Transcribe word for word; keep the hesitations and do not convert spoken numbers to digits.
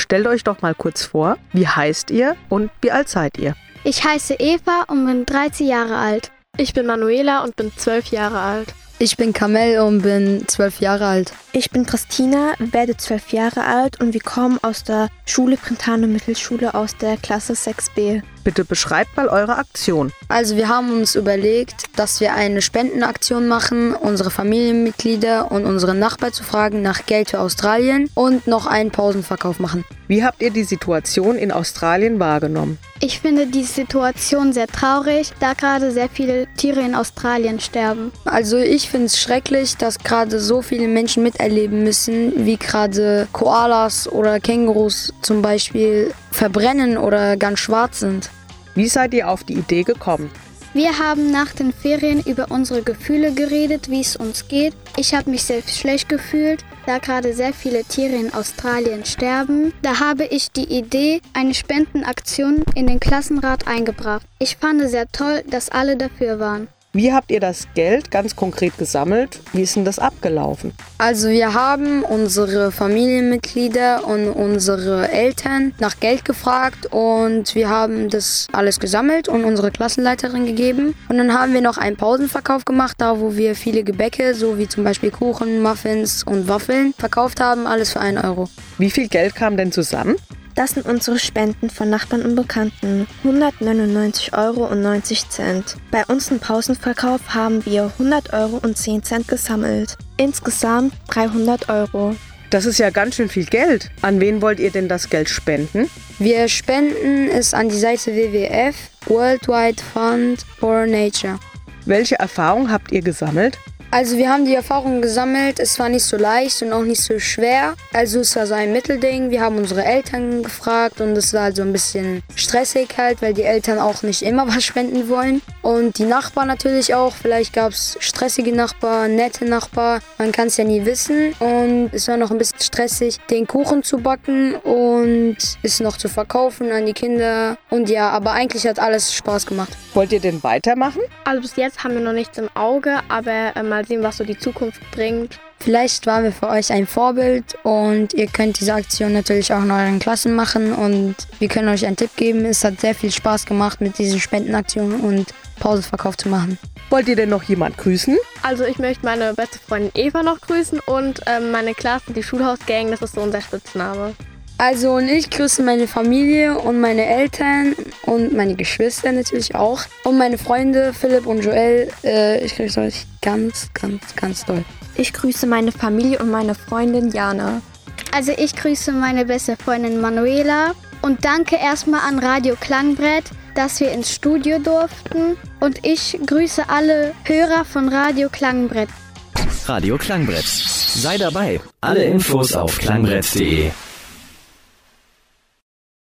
Stellt euch doch mal kurz vor, wie heißt ihr und wie alt seid ihr? Ich heiße Eva und bin dreizehn Jahre alt. Ich bin Manuela und bin zwölf Jahre alt. Ich bin Kamel und bin zwölf Jahre alt. Ich bin Christina, werde zwölf Jahre alt und wir kommen aus der Schule Brentano Mittelschule aus der Klasse sechs b. Bitte beschreibt mal eure Aktion. Also wir haben uns überlegt, dass wir eine Spendenaktion machen, unsere Familienmitglieder und unsere Nachbarn zu fragen nach Geld für Australien und noch einen Pausenverkauf machen. Wie habt ihr die Situation in Australien wahrgenommen? Ich finde die Situation sehr traurig, da gerade sehr viele Tiere in Australien sterben. Also ich finde es schrecklich, dass gerade so viele Menschen miterleben müssen, wie gerade Koalas oder Kängurus zum Beispiel verbrennen oder ganz schwarz sind. Wie seid ihr auf die Idee gekommen? Wir haben nach den Ferien über unsere Gefühle geredet, wie es uns geht. Ich habe mich sehr schlecht gefühlt, da gerade sehr viele Tiere in Australien sterben. Da habe ich die Idee, eine Spendenaktion in den Klassenrat eingebracht. Ich fand es sehr toll, dass alle dafür waren. Wie habt ihr das Geld ganz konkret gesammelt? Wie ist denn das abgelaufen? Also wir haben unsere Familienmitglieder und unsere Eltern nach Geld gefragt und wir haben das alles gesammelt und unsere Klassenleiterin gegeben. Und dann haben wir noch einen Pausenverkauf gemacht, da wo wir viele Gebäcke, so wie zum Beispiel Kuchen, Muffins und Waffeln, verkauft haben, alles für einen Euro. Wie viel Geld kam denn zusammen? Das sind unsere Spenden von Nachbarn und Bekannten. hundertneunundneunzig Euro und neunzig Cent. Bei uns im Pausenverkauf haben wir hundert Euro und zehn Cent gesammelt. Insgesamt dreihundert Euro. Das ist ja ganz schön viel Geld. An wen wollt ihr denn das Geld spenden? Wir spenden es an die Seite W W F, Worldwide Fund for Nature. Welche Erfahrung habt ihr gesammelt? Also wir haben die Erfahrung gesammelt, es war nicht so leicht und auch nicht so schwer. Also es war so ein Mittelding, wir haben unsere Eltern gefragt und es war halt so ein bisschen stressig halt, weil die Eltern auch nicht immer was spenden wollen. Und die Nachbarn natürlich auch, vielleicht gab es stressige Nachbarn, nette Nachbarn, man kann es ja nie wissen. Und es war noch ein bisschen stressig, den Kuchen zu backen und es noch zu verkaufen an die Kinder. Und ja, aber eigentlich hat alles Spaß gemacht. Wollt ihr denn weitermachen? Also bis jetzt haben wir noch nichts im Auge, aber äh, mal sehen, was so die Zukunft bringt. Vielleicht waren wir für euch ein Vorbild und ihr könnt diese Aktion natürlich auch in euren Klassen machen und wir können euch einen Tipp geben. Es hat sehr viel Spaß gemacht, mit dieser Spendenaktion und Pausenverkauf zu machen. Wollt ihr denn noch jemand grüßen? Also ich möchte meine beste Freundin Eva noch grüßen und ähm, meine Klasse, die Schulhausgang, das ist so unser Spitzname. Also und ich grüße meine Familie und meine Eltern und meine Geschwister natürlich auch und meine Freunde Philipp und Joel. Äh, ich grüße euch ganz, ganz, ganz doll. Ich grüße meine Familie und meine Freundin Jana. Also ich grüße meine beste Freundin Manuela und danke erstmal an Radio Klangbrett, dass wir ins Studio durften. Und ich grüße alle Hörer von Radio Klangbrett. Radio Klangbrett. Sei dabei. Alle Infos auf klangbrett punkt de.